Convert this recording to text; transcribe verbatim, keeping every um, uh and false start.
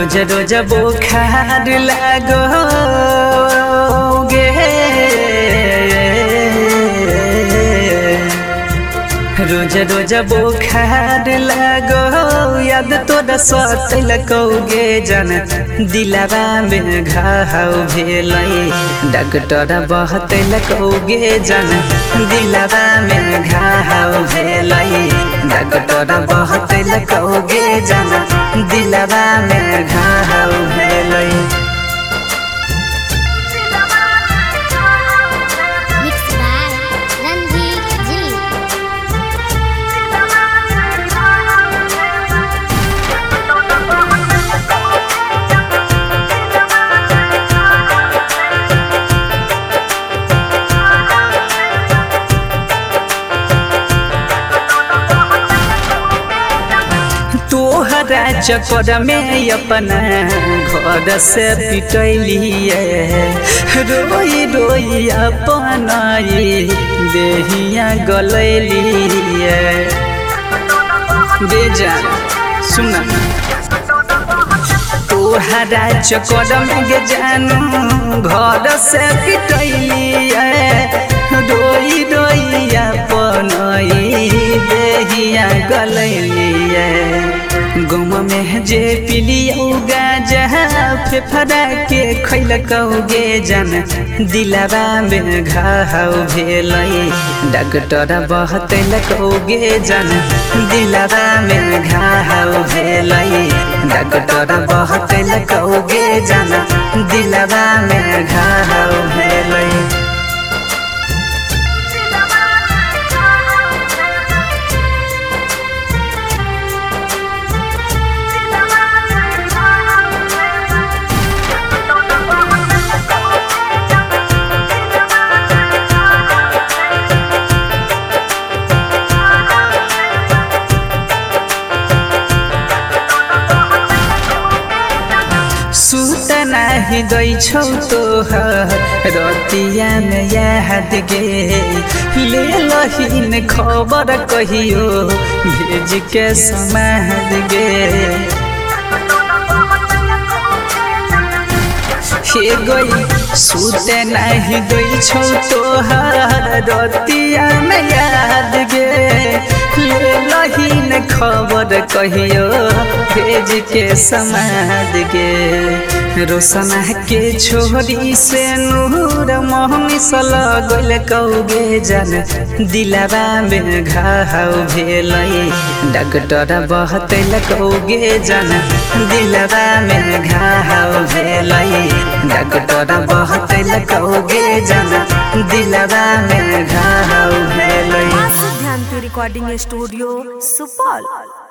रोज रोज बुखार लागोगे रोज रोज बुखार लागो याद तोरा सतल कौगे जन दिलवा में घाव भेलै डॉक्टर बहतल कौगे जन दिलवा में घाव भेलै डॉक्टर बहतल कौगे जन दिलवा में घाव भेलै। तोहरा चक्कर में अपना घर से पिटलिए रोई रोई अपना देहिया गलैलिए बेजान सुना तोहरा चक्कर में गे जानू घर से पिटलिए रोई रोई अपना देहिया गलैलिए गम में जे पिलियौगा जहाँ फेफड़ा के खैलकौगे जन दिलवा में घाव भेलै डॉक्टर बहतलकौगे जन दिलवा में घाव भेलै डॉक्टर बहतलकौगे जन दिलवा में घाव भेलै। सुत नाही दै छौ तोहर रतिया में याद गे ले लहिन खबर कहियो भेज के समाद गे हे गई सुत नाही दै छौ तोहर रतिया में याद गे ले लहिन खबर कहियो भेज के समाद गे रोशना के छोरी से नूर मोहनी सल गल कौगे जन दिलवा में घाव भेलै डॉक्टर बहतल कौगे जन दिलवा में घाव भेलै डॉक्टर बहतल कौगे जन दिलवा में घाव भेलै। Recording studio Supaul.